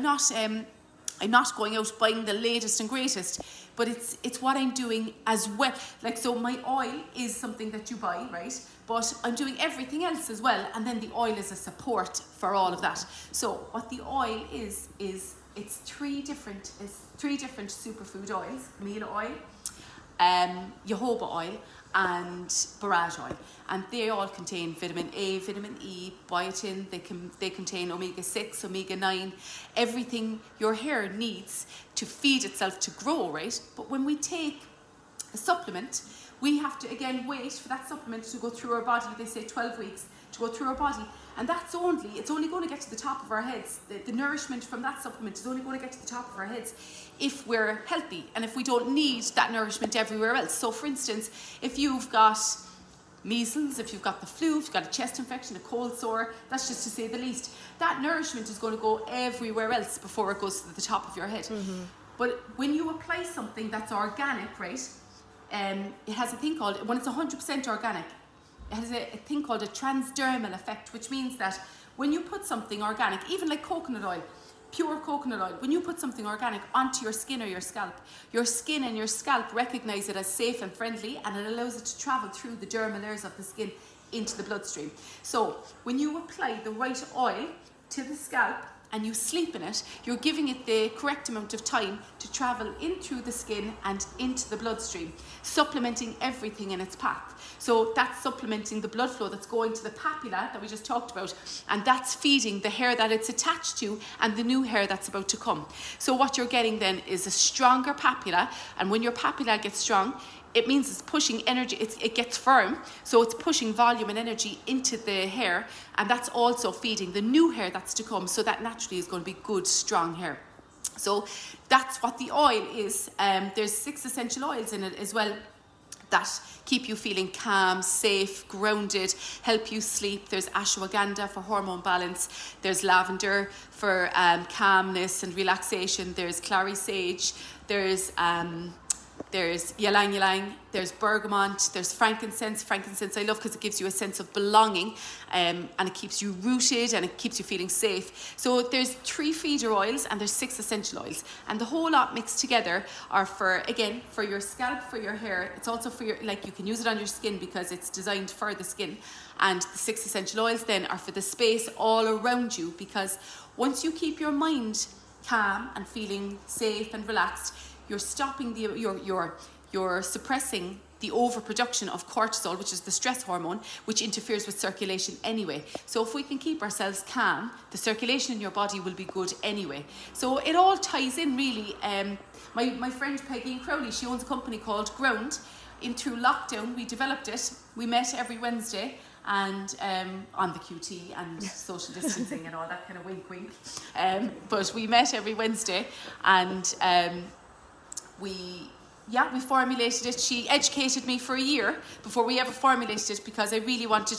not going out buying the latest and greatest, but it's what I'm doing as well. Like, so my oil is something that you buy, right? But I'm doing everything else as well, and then the oil is a support for all of that. So what the oil is it's three different superfood oils: meal oil, jojoba oil, and borage oil, and they all contain vitamin A, vitamin E, biotin. They contain omega-6, omega-9, everything your hair needs to feed itself to grow, right? But when we take a supplement, we have to again wait for that supplement to go through our body. They say 12 weeks to go through our body, And it's only going to get to the top of our heads. The nourishment from that supplement is only going to get to the top of our heads if we're healthy and if we don't need that nourishment everywhere else. So for instance, if you've got measles, if you've got the flu, if you've got a chest infection, a cold sore, that's just to say the least, that nourishment is going to go everywhere else before it goes to the top of your head. But when you apply something that's organic, right, it has a thing called, when it's 100% organic, it has a thing called a transdermal effect, which means that when you put something organic, even like coconut oil, pure coconut oil, when you put something organic onto your skin or your skin and your scalp recognize it as safe and friendly, and it allows it to travel through the dermal layers of the skin into the bloodstream. So when you apply the right oil to the scalp and you sleep in it, you're giving it the correct amount of time to travel in through the skin and into the bloodstream, supplementing everything in its path. So that's supplementing the blood flow that's going to the papilla that we just talked about, and that's feeding the hair that it's attached to and the new hair that's about to come. So what you're getting then is a stronger papilla, and when your papilla gets strong, it means it's pushing energy, it gets firm, so it's pushing volume and energy into the hair, and that's also feeding the new hair that's to come, so that naturally is going to be good, strong hair. So that's what the oil is. There's 6 essential oils in it as well that keep you feeling calm, safe, grounded, help you sleep. There's ashwagandha for hormone balance. There's lavender for calmness and relaxation. There's clary sage. There's ylang ylang, there's bergamot, there's frankincense. Frankincense I love because it gives you a sense of belonging, and it keeps you rooted and it keeps you feeling safe. So there's 3 feeder oils and there's 6 essential oils, and the whole lot mixed together are for your scalp, for your hair. It's also for your, like, you can use it on your skin because it's designed for the skin. And the 6 essential oils then are for the space all around you, because once you keep your mind calm and feeling safe and relaxed, you're stopping you're suppressing the overproduction of cortisol, which is the stress hormone, which interferes with circulation anyway. So if we can keep ourselves calm, the circulation in your body will be good anyway. So it all ties in really. My friend Peggy Crowley, she owns a company called Ground. Through lockdown, we developed it. We met every Wednesday, and on the QT and social distancing and all that kind of wink wink. But we met every Wednesday, and we formulated it. She educated me for a year before we ever formulated it, because I really wanted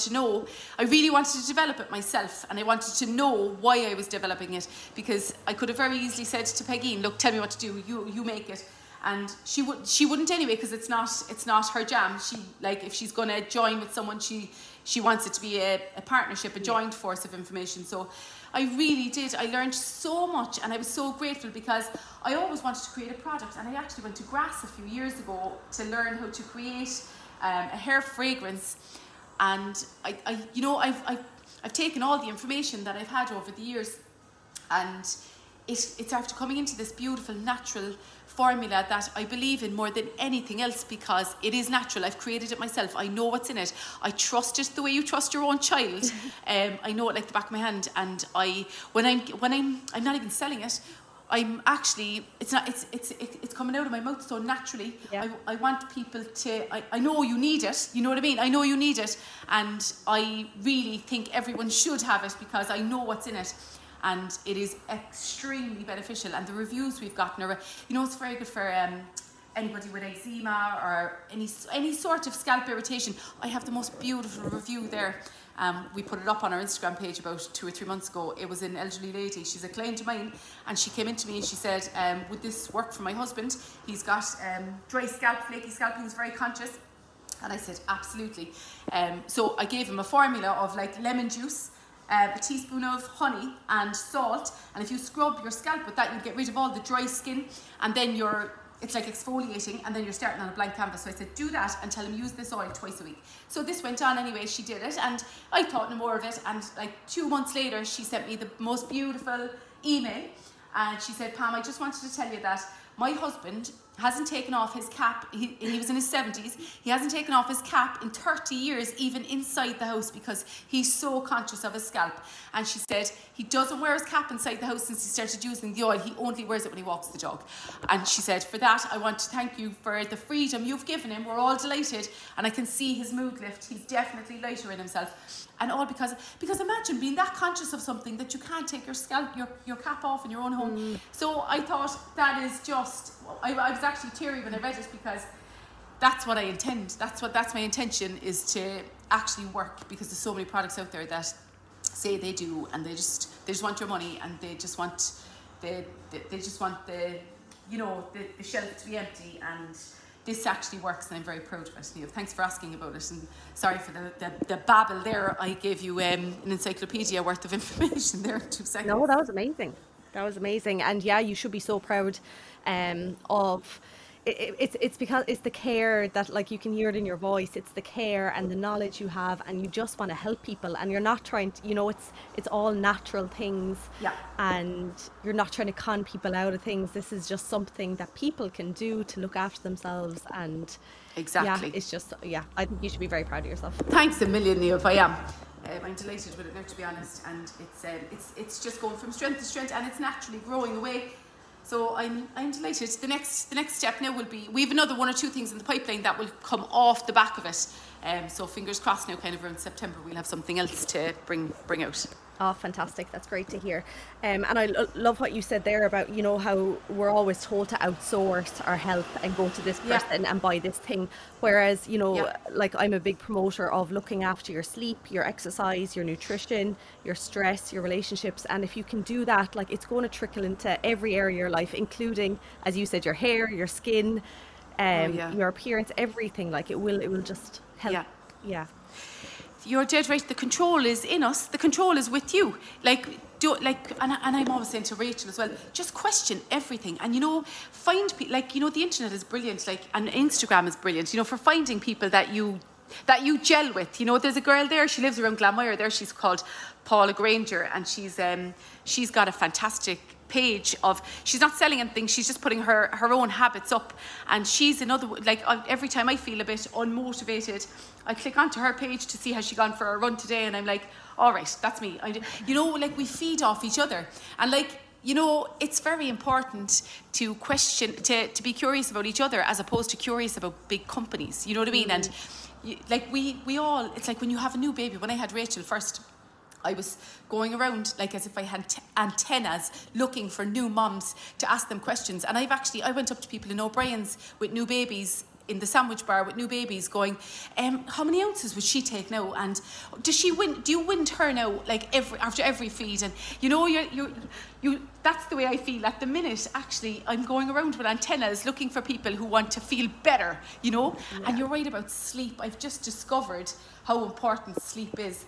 to develop it myself, and I wanted to know why I was developing it, because I could have very easily said to Peggy, look, tell me what to do, you make it. And she wouldn't anyway, because it's not her jam. She, like, if she's going to join with someone, she wants it to be a partnership, a joint force of information. So I really did. I learned so much, and I was so grateful, because I always wanted to create a product, and I actually went to Grass a few years ago to learn how to create a hair fragrance. And I've taken all the information that I've had over the years, and it's after coming into this beautiful natural formula that I believe in more than anything else, because it is natural. I've created it myself. I know what's in it. I trust it the way you trust your own child. I know it like the back of my hand. And when I'm not even selling it, I'm actually, it's coming out of my mouth so naturally. Yeah. I want people to, I know you need it, you know what I mean? I know you need it, and I really think everyone should have it, because I know what's in it. And it is extremely beneficial, and the reviews we've gotten are, it's very good for anybody with eczema or any sort of scalp irritation. I have the most beautiful review there. We put it up on our Instagram page about 2 or 3 months ago. It was an elderly lady. She's a client of mine, and she came into me and she said, would this work for my husband? He's got dry scalp, flaky scalp, he's very conscious. And I said, absolutely. So I gave him a formula of like lemon juice, a teaspoon of honey and salt, and if you scrub your scalp with that, you get rid of all the dry skin, and then it's like exfoliating, and then you're starting on a blank canvas. So I said, do that, and tell him use this oil twice a week. So this went on anyway. She did it, and I thought no more of it, and like 2 months later she sent me the most beautiful email, and she said, Pam, I just wanted to tell you that my husband hasn't taken off his cap. He was in his 70s. He hasn't taken off his cap in 30 years, even inside the house, because he's so conscious of his scalp. And she said he doesn't wear his cap inside the house since he started using the oil. He only wears it when he walks the dog. And she said, for that, I want to thank you for the freedom you've given him. We're all delighted. And I can see his mood lift. He's definitely lighter in himself. And all because imagine being that conscious of something that you can't take your cap off in your own home. So I thought that is just, I was actually teary when I read it, because that's what I intend. That's my intention, is to actually work, because there's so many products out there that say they do, and they just want your money, and they just want the shelf to be empty, and this actually works, and I'm very proud of it. Niamh, thanks for asking about it, and sorry for the babble there. I gave you an encyclopedia worth of information there in 2 seconds. No, that was amazing. And yeah, you should be so proud of it's because it's the care that, like, you can hear it in your voice. It's the care and the knowledge you have, and you just want to help people, and you're not trying to, it's all natural things. Yeah. And you're not trying to con people out of things. This is just something that people can do to look after themselves, and exactly. Yeah, it's just, I think you should be very proud of yourself. Thanks a million, Niamh. I am. I'm delighted with it now, to be honest, and it's just going from strength to strength, and it's naturally growing away. So I'm delighted. The next step now will be, we have another 1 or 2 things in the pipeline that will come off the back of it. So fingers crossed now, kind of around September, we'll have something else to bring out. Oh, fantastic. That's great to hear. And I love what you said there about, how we're always told to outsource our health and go to this person and buy this thing. Whereas, like, I'm a big promoter of looking after your sleep, your exercise, your nutrition, your stress, your relationships. And if you can do that, like, it's going to trickle into every area of your life, including, as you said, your hair, your skin, your appearance, everything. Like, it will just help. Yeah. You're dead right. The control is in us. The control is with you. And I'm always saying to Rachel as well, just question everything. And find people. The internet is brilliant. And Instagram is brilliant. For finding people that you gel with. There's a girl there. She lives around Glanmire. There, she's called Paula Granger, and she's got a fantastic page of, she's not selling anything, she's just putting her own habits up, and she's another, every time I feel a bit unmotivated, I click onto her page to see how she gone for a run today, and I'm like, all right, that's me. We feed off each other, and it's very important to question, to be curious about each other, as opposed to curious about big companies, you know what I mean? And we all, it's like when you have a new baby. When I had Rachel first, I was going around as if I had antennas, looking for new mums to ask them questions. And I went up to people in O'Brien's with new babies, in the sandwich bar with new babies, going, how many ounces would she take now? And do you wind her now, after every feed? And you that's the way I feel at the minute. Actually, I'm going around with antennas looking for people who want to feel better, Yeah. And you're right about sleep. I've just discovered how important sleep is.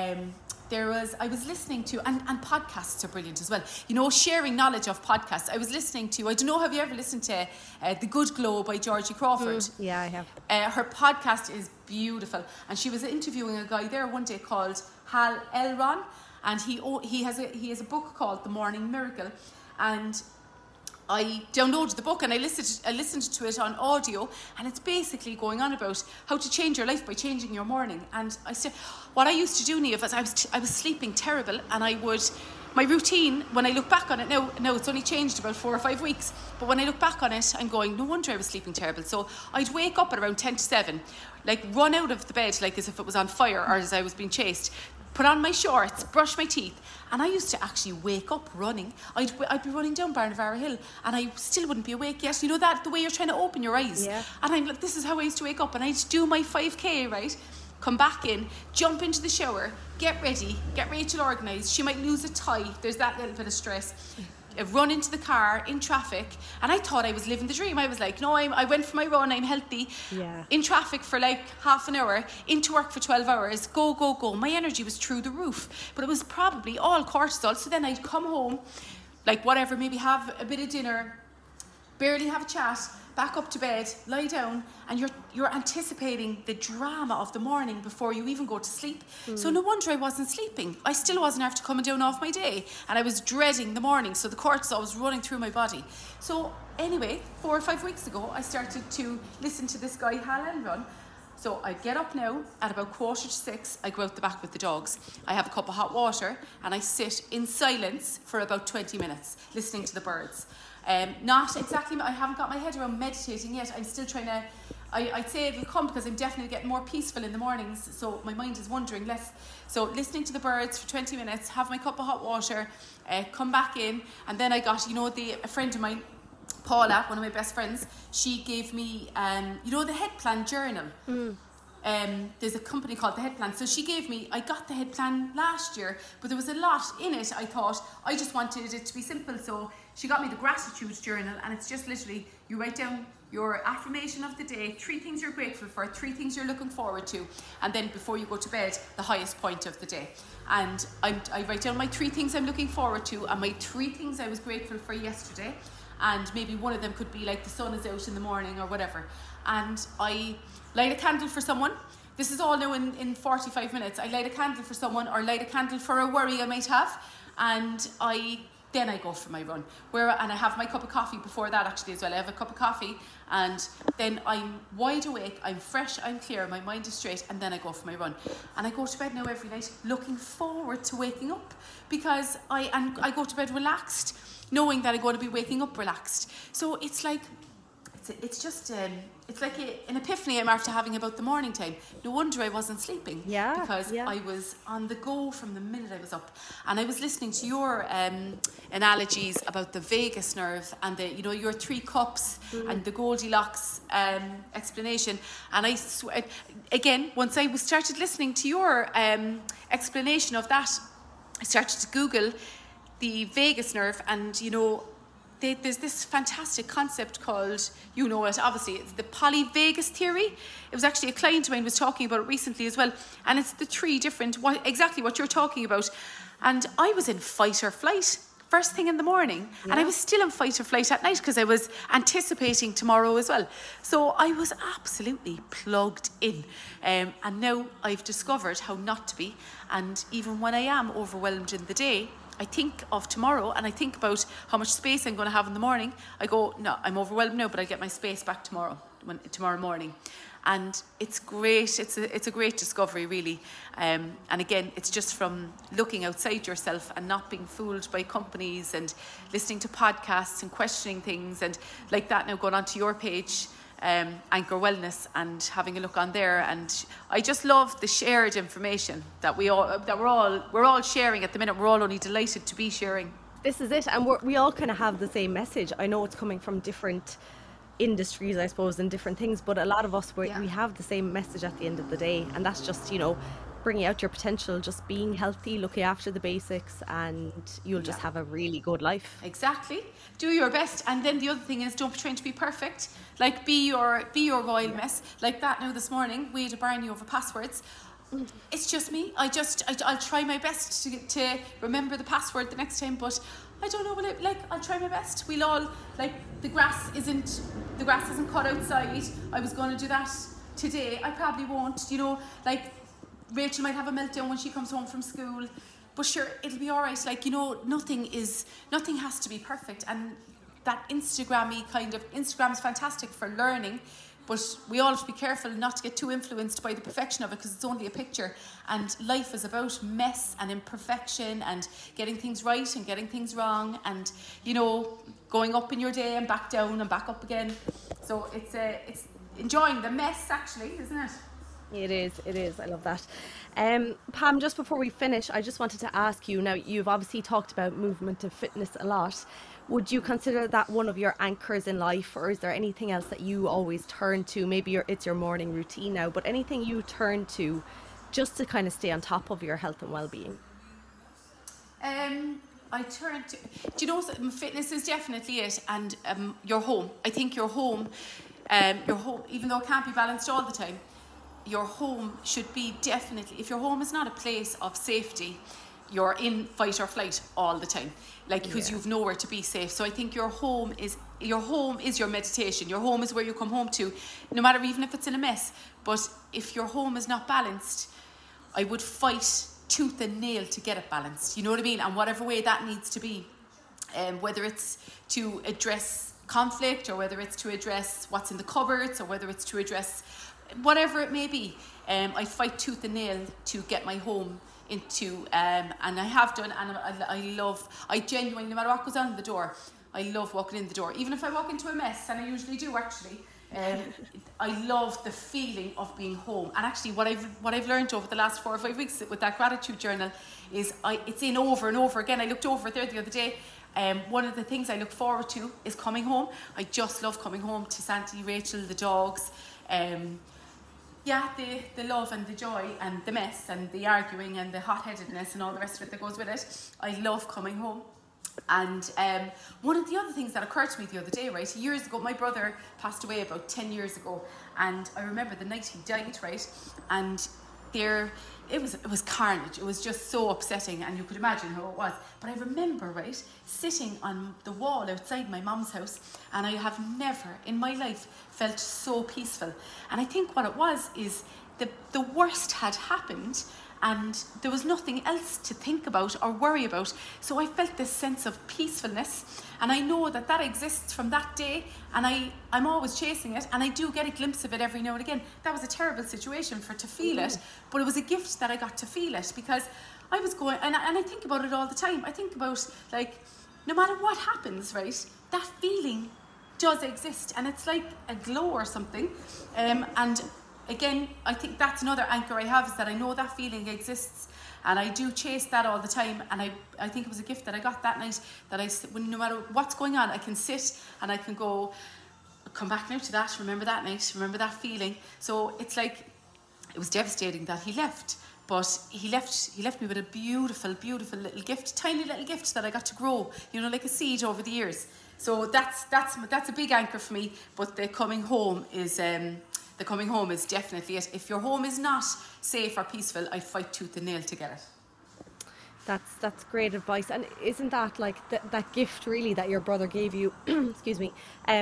I was listening to, and podcasts are brilliant as well. Sharing knowledge of podcasts. I was listening to, I don't know, have you ever listened to The Good Glow by Georgie Crawford? Yeah, I have. Her podcast is beautiful, and she was interviewing a guy there one day called Hal Elron, and he has a book called The Morning Miracle, and I downloaded the book and I listened to it on audio, and it's basically going on about how to change your life by changing your morning. And what I used to do, Niamh, is I was sleeping terrible, and my routine, when I look back on it now it's only changed about 4 or 5 weeks, but when I look back on it, I'm going, no wonder I was sleeping terrible. So I'd wake up at around 10 to 7, run out of the bed as if it was on fire or as I was being chased, put on my shorts, brush my teeth, and I used to actually wake up running. I'd be running down Barnavara Hill, and I still wouldn't be awake yet. That the way you're trying to open your eyes. Yeah. And I'm like, this is how I used to wake up, and I'd do my 5K, right? Come back in, jump into the shower, get ready, get Rachel organised. She might lose a tie. There's that little bit of stress. Run into the car in traffic, and I thought I was living the dream. I was like, no, I went for my run, I'm healthy. Yeah. In traffic for half an hour, into work for 12 hours, go. My energy was through the roof, but it was probably all cortisol. So then I'd come home, whatever, maybe have a bit of dinner, barely have a chat, back up to bed, lie down, and you're anticipating the drama of the morning before you even go to sleep. So no wonder I wasn't sleeping. I still wasn't after coming down off my day, and I was dreading the morning, so the cortisol was running through my body. So anyway, 4 or 5 weeks ago, I started to listen to this guy, Hal Elrond. So I get up now at about 5:45, I go out the back with the dogs. I have a cup of hot water and I sit in silence for about 20 minutes listening to the birds. Not exactly, I haven't got my head around meditating yet. I'm still trying to, I'd say it'll come because I'm definitely getting more peaceful in the mornings. So my mind is wandering less. So listening to the birds for 20 minutes, have my cup of hot water, come back in. And then I got, a friend of mine, Paula, one of my best friends, she gave me, the Head Plan journal. There's a company called the Head Plan. So she gave me, I got the Head Plan last year, but there was a lot in it. I thought, I just wanted it to be simple. So she got me the gratitude journal, and it's just literally, you write down your affirmation of the day, 3 things you're grateful for, 3 things you're looking forward to, and then before you go to bed, the highest point of the day. And I write down my 3 things I'm looking forward to, and my 3 things I was grateful for yesterday. And maybe one of them could be like the sun is out in the morning or whatever. And I light a candle for someone. This is all now in 45 minutes. I light a candle for someone, or light a candle for a worry I might have. And then I go for my run. And I have my cup of coffee before that actually as well. I have a cup of coffee, and then I'm wide awake, I'm fresh, I'm clear, my mind is straight, and then I go for my run. And I go to bed now every night looking forward to waking up, because I go to bed relaxed, knowing that I'm going to be waking up relaxed. So it's like, it's just, it's like an epiphany I'm after having about the morning time. No wonder I wasn't sleeping. Because I was on the go from the minute I was up. And I was listening to your analogies about the vagus nerve and your 3 cups and the Goldilocks explanation. And I swear, again, once I started listening to your explanation of that, I started to Google the vagus nerve, and there's this fantastic concept called, obviously, it's the polyvagus theory. It was actually a client of mine was talking about it recently as well, and it's the 3 different, exactly what you're talking about. And I was in fight or flight first thing in the morning, and I was still in fight or flight at night because I was anticipating tomorrow as well. So I was absolutely plugged in, and now I've discovered how not to be. And even when I am overwhelmed in the day, I think of tomorrow, and I think about how much space I'm going to have in the morning. I go, no, I'm overwhelmed now, but I'll get my space back tomorrow morning. And it's great. It's a great discovery, really. And again, it's just from looking outside yourself and not being fooled by companies and listening to podcasts and questioning things and like that. Now going onto your page, Anchor Wellness, and having a look on there, and I just love the shared information that we're all sharing at the minute. We're all only delighted to be sharing. This is it, and we all kind of have the same message. I know it's coming from different industries, I suppose, and different things, but a lot of us we have the same message at the end of the day, and that's just bringing out your potential, just being healthy, looking after the basics, and you'll just have a really good life. Exactly. Do your best. And then the other thing is, don't be trying to be perfect. Like, be your royal mess. Like that now this morning, we had a Barney over passwords. It's just me. I'll try my best to remember the password the next time, but I don't know, I'll try my best. We'll all, the grass isn't cut outside. I was going to do that today. I probably won't, Rachel might have a meltdown when she comes home from school, but sure, it'll be all right. Nothing has to be perfect, and that Instagram is fantastic for learning, but we all have to be careful not to get too influenced by the perfection of it, because it's only a picture, and life is about mess and imperfection and getting things right and getting things wrong, and going up in your day and back down and back up again. So it's enjoying the mess, actually, isn't it? It is. I love that. Pam, just before we finish, I just wanted to ask you, now you've obviously talked about movement and fitness a lot. Would you consider that one of your anchors in life, or is there anything else that you always turn to? Maybe it's your morning routine now, but anything you turn to just to kind of stay on top of your health and well-being? I turn to, fitness is definitely it, and your home. I think your home, even though it can't be balanced all the time, your home should be definitely, if your home is not a place of safety, you're in fight or flight all the time, like, because you've nowhere to be safe. So I think your home is your meditation. Your home is where you come home to, no matter, even if it's in a mess. But if your home is not balanced, I would fight tooth and nail to get it balanced, you know what I mean? And whatever way that needs to be, whether it's to address conflict, or whether it's to address what's in the cupboards, or whether it's to address whatever it may be, I fight tooth and nail to get my home into, and I have done, and I genuinely, no matter what goes on in the door, I love walking in the door, even if I walk into a mess, and I usually do actually. I love the feeling of being home. And actually what I've learned over the last 4 or 5 weeks with that gratitude journal is it's in over and over again. I looked over it there the other day. One of the things I look forward to is coming home. I just love coming home to Santi, Rachel, the dogs. The love and the joy and the mess and the arguing and the hot-headedness and all the rest of it that goes with it. I love coming home. And one of the other things that occurred to me the other day, right, years ago, my brother passed away about 10 years ago, and I remember the night he died, right, and it was carnage. It was just so upsetting, and you could imagine how it was. But I remember, right, sitting on the wall outside my mum's house, and I have never in my life felt so peaceful. And I think what it was is the worst had happened, and there was nothing else to think about or worry about. So I felt this sense of peacefulness, and I know that exists from that day, and I'm always chasing it, and I do get a glimpse of it every now and again. That was a terrible situation to feel it, but it was a gift that I got to feel it, because I was going, and I think about it all the time. I think about, like, no matter what happens, right, that feeling does exist, and it's like a glow or something, and again, I think that's another anchor I have, is that I know that feeling exists, and I do chase that all the time. And I think it was a gift that I got that night, that no matter what's going on, I can sit and I can come back now to that, remember that night, remember that feeling. So it's like, it was devastating that he left, but he left me with a beautiful, beautiful little gift, tiny little gift that I got to grow, like a seed over the years. So that's a big anchor for me. But the coming home is definitely it. If your home is not safe or peaceful, I fight tooth and nail to get it. That's great advice. And isn't that like that gift really that your brother gave you? Excuse me.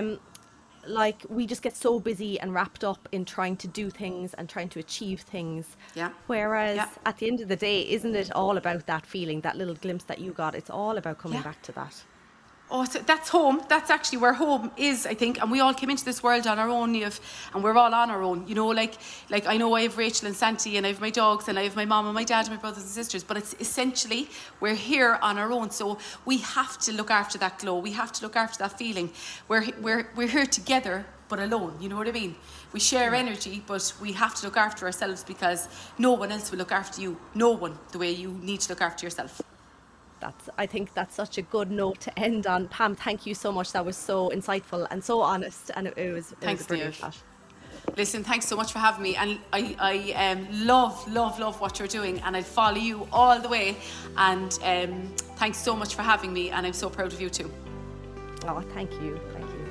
Like, we just get so busy and wrapped up in trying to do things and trying to achieve things. Yeah. Whereas at the end of the day, isn't it all about that feeling, that little glimpse that you got? It's all about coming back to that. Oh, so that's home. That's actually where home is, I think. And we all came into this world on our own, Niamh, and we're all on our own. Like I know I have Rachel and Santi, and I have my dogs, and I have my mom and my dad and my brothers and sisters. But it's essentially, we're here on our own. So we have to look after that glow. We have to look after that feeling. We're here together, but alone. You know what I mean? We share energy, but we have to look after ourselves, because no one else will look after you. No one, the way you need to look after yourself. I think that's such a good note to end on. Pam, thank you so much. That was so insightful and so honest, and it was a brilliant chat. Listen, thanks so much for having me, and I love what you're doing, and I'll follow you all the way, and thanks so much for having me, and I'm so proud of you too. Oh, thank you.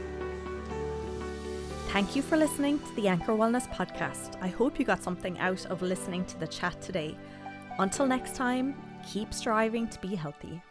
Thank you for listening to the Anchor Wellness Podcast. I hope you got something out of listening to the chat today. Until next time, keep striving to be healthy.